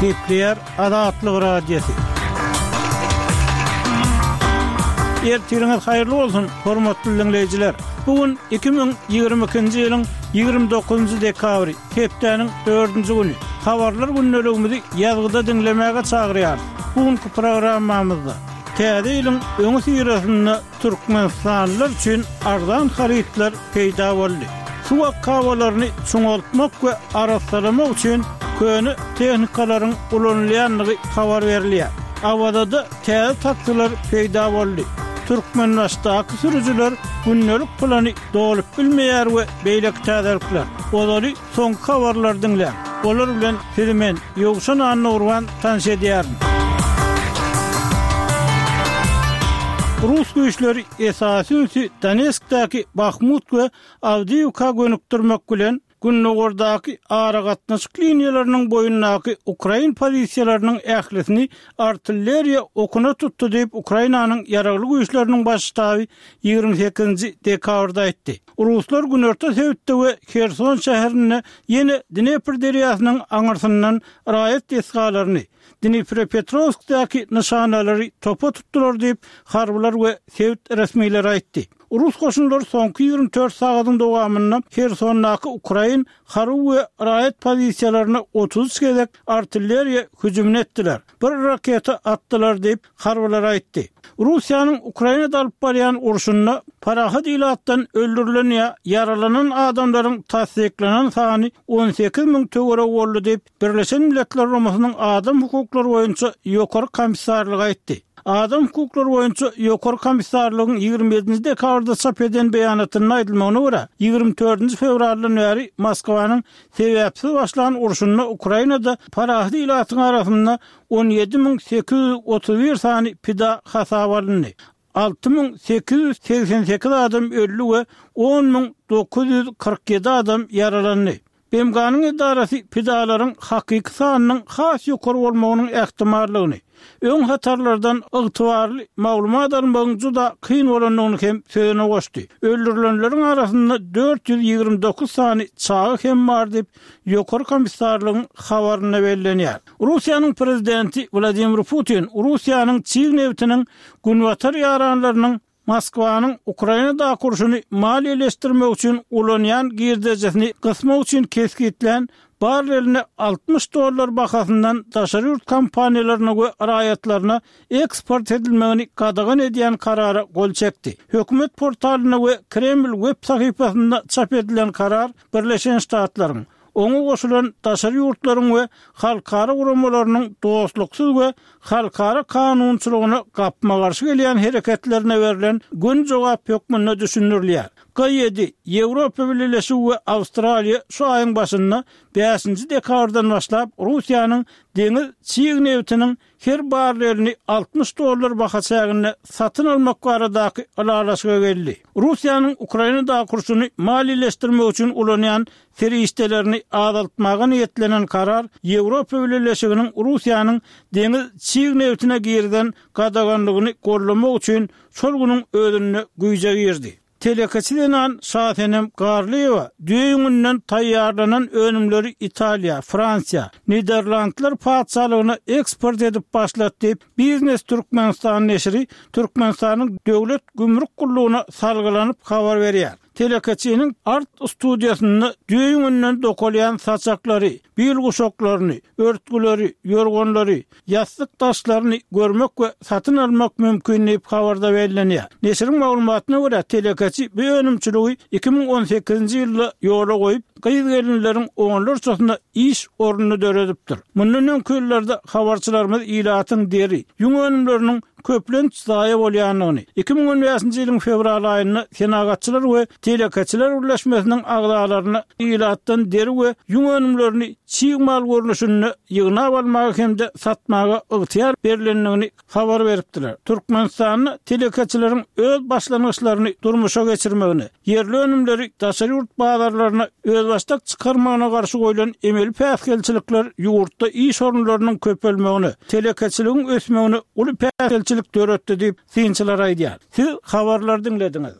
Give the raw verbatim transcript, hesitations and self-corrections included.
Kepler Adatlyk radiosu. Ertiriniz hayırlı olsun, hormatly dinleyijiler. Bugün iki bin ýygrimi ikinji ýylyň ýygrimi dokuzunçy dekabry, hepdeniň dördünçi güni. Habarlar günneligimizi ýazgyda dinlemäge çagyrýar. Bugünkü programmamyzda täze ýylyň öňü sirasynda türkmenstanlylar üçin arzan haritler peýda boldy. Suwak kabalaryny çoňaltmak we araşdyrmak üçin köni tehnikalaryň ulanylýanlygy habar berilýär. Awada da täze taktylar peýda boldy. Türkmenistandagı sürücüler günnelik plany dolup bilmeýär we beýlek täzelikler. Olary soň habarlar dinlän. Olar bilen filmen ýogşan anurwan tanış edýär. Rus güýçleri esasy Donetskdaky Bakhmut we Avdiivka gönükdirmek bilen Günnogordaky ara gatnaşyk liniýalarynyň boýundaky Ukrain pozisiýalarynyň ählisini artilleriýa okuna tutdy diýip Ukrainanyň ýaragly güýçleriniň başçysy ýygrimi sekizinçi dekabrda aýtdy. Ruslar günorta Söwütde we Kherson şäherine ýene Dnepr derýasynyň aňarsyndan raýat esgalaryny Dnipropetrovskdaky nyşanalary topa tutdular diýip harbylar we Söwüt resmiýetleri aýtdy. Rus koşunları soňky ýygrimi dört sagatyň dowamynda Khersondaky Ukrain haru we raýat pozisiýalaryna otuz gezek artilleriýa hüjüm etdiler. Bir raketa atdylar diýip harbylar aýtdy. Russiýanyň Ukrainada alyp barýan urşunyna parahat ilatdan öldürilen ýa yaralanan adamlaryň tasdiklenen sany on sekiz miň töwere boldy diýip Birleşen Milletler Romasynyň adam hukuklary boýunça ýokary komissarlygy aýtdy. Adam hukuklary boýunça ýokary komissarlygyň ýygrimi yedinçi dekabrda çap eden beýanatyna aýdylmagyna görä ýygrimi dördünçi fevraldan bäri Moskwanyň sebäpsiz başlanan urşunyna Ukrainada parahat ilatyň arasynda on ýedi miň sekiz ýüz otuz bir sany pida hasap alındy. altı miň sekiz ýüz seksen sekiz adam öldü we on miň dokuz ýüz kırk ýedi adam yaralandy. B M G'nyň idarasy pidalaryň hakyky sanynyň has ýokary bolmagynyň ähtimallygyny, öň hatarlardan ygtybarly maglumat almagyň juda kyn bolanyny hem söýene goşdy. Öldürilenleriň arasynda dört ýüz ýygrimi dokuz sany çağı hem bar diýip ýokary komissarlygyň habaryna bellenýär. Russiýanyň prezidenti Vladimir Putin Russiýanyň Çin newtiniň günwatar ýaranlarynyň Moskwanyň Ukrainada kurşuny maliýeleşdirmek üçin ulanýan girdejesini gysmak üçin keskitlen barreline altmış dollar bahasyndan daşary ýurt kompaniýalaryna we raýatlaryna eksport edilmegini gadagan edýän karara gol çekdi. Hökümet portalyna we Kreml web sahypasynda çap edilen karar Birleşen Ştatlaryň oňa goşulan daşary ýurtlaryň we halkara guramalarynyň dostluksyz we halkara kanunçylygyna gapma garşy gelýän hereketlerine berilen gün jogap hökmüne düşünülýär. G yedi Ýewropa Birleşigi we Awstraliýa şu aýyň başynda beşinçi dekabrdan başlap Russiýanyň deňiz çiğ newtiniň her barrelini altmış dollar bahasagynda satyn almak baradaky alalaşyga geldi. Russiýanyň Ukrainada kurşuny maliýeleşdirmek üçin ulanýan feriştelerini azaltmagy niýetlenen karar Ýewropa Birleşiginiň Russiýanyň deňiz çiğ newtine girden gadaganlygyny gollamak üçin şol güniň özüne güýje girdi. Telekaçilenan Şahenem Garliýewa düýüňinden taýýarlanan önümleri Italiýa, Fransiýa, Niderlandlar paçalygyna eksport edip başlatdy diýip Biznes Türkmenistan neşri Türkmenistanyň döwlet gümrük gullugyna salgylanyp habar berýär. Telekaçynyň art studiýasynda düýüňinden dokolýan saçaklary, bil guşoklaryny, örtgüleri, ýorgonlary, ýaslyk taşlaryny görmek we satyn almak mümkin diýip habarda bellenýär. Neşriň maglumatyna görä telekaçy bu önümçiligi iki bin on sekizinçi ýylda ýola goýup gyýyz gelinleriň oňlar çatynda iş ornuny döredipdir. Mundan öňkülerde habarçylarymyz ilatyň deri, ýuň önümleriniň köplenç zaýa bolýanlygyny iki bin on beşinçi ýylyň fevral aýynda senagatçylar we telekaçylar birleşmesiniň agdalaryna ilatdan deri we ýuň önümlerini çiğ mal görnüşini ýygnap almagy hemde satmagy ygtyýar berilenligini habar beripdiler. Türkmenistanyň telekaçylaryň öz başlangyçlaryny durmuşa geçirmegini, yerli önümleri daşary ýurt bazarlaryna öz başdak çykarmagyna garşy goýulan emeli päsgelçilikler ýurtda iş orunlarynyň köpelmegini, telekaçylygyň ösmegini uly päsgelçilik döretdi diýip synçylar aýdýar. Siz habarlar dinlediňiz.